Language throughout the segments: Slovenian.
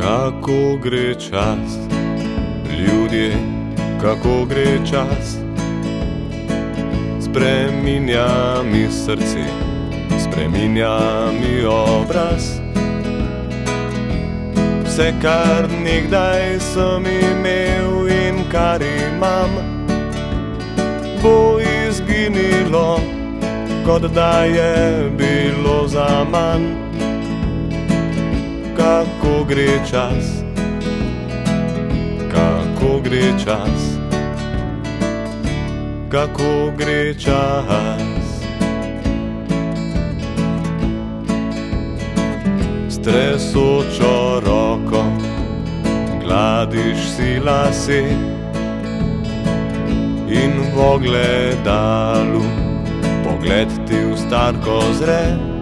Kako gre čas, ljudje, kako gre čas. Spreminja mi srce, spreminja mi obraz. Vse, kar nekdaj sem imel in kar imam, bo izginilo, kot da je bilo zaman. Kako gre čas, kako gre čas, kako gre čas. S tresočo roko gladiš si lase in v ogledalu pogled ti v starko zre.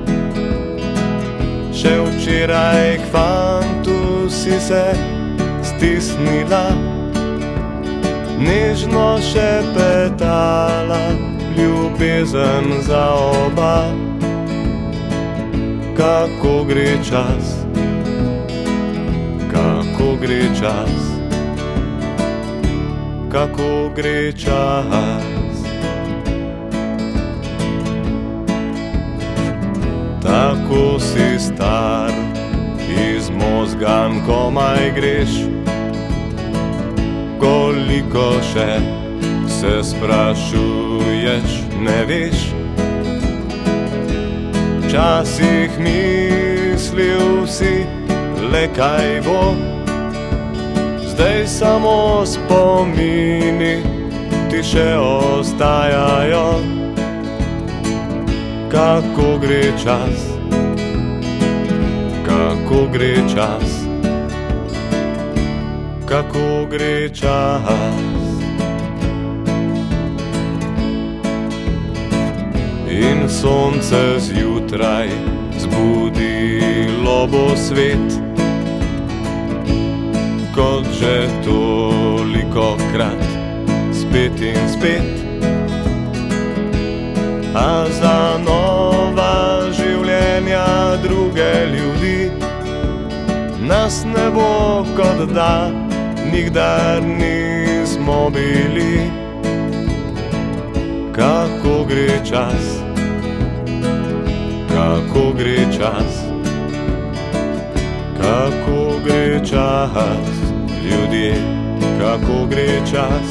Še včeraj k fantu si se stisnila, nežno šepetala ljubezen za oba. Kako gre čas, kako gre čas, kako gre čas. Tako si star, izmozgan komaj greš. Koliko še se sprašuješ, ne veš. Včasih mislil si, le kaj bo, zdaj samo spomini ti še ostajajo. Kako gre čas, kako gre čas, kako gre čas. In sonce zjutraj zbudilo bo svet, kot že tolikokrat, spet in spet. A za nova življenja druge ljudi nas ne bo, kot da nikdar nismo bili. Kako gre čas, kako gre čas, kako gre čas, ljudje, kako gre čas.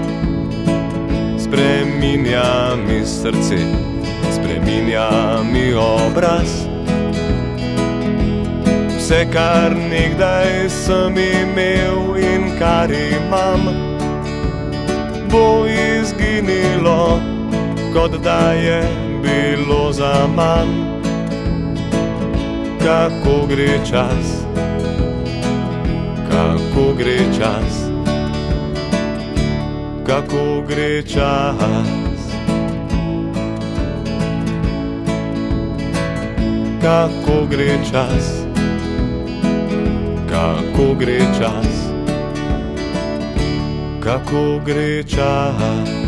Spreminja mi srce, spreminja mi obraz. Vse, kar nekdaj sem imel in kar imam, bo izginilo, kot da je bilo zaman. Kako gre čas, kako gre čas, kako gre čas, kako gre čas, kako gre čas, kako gre čas.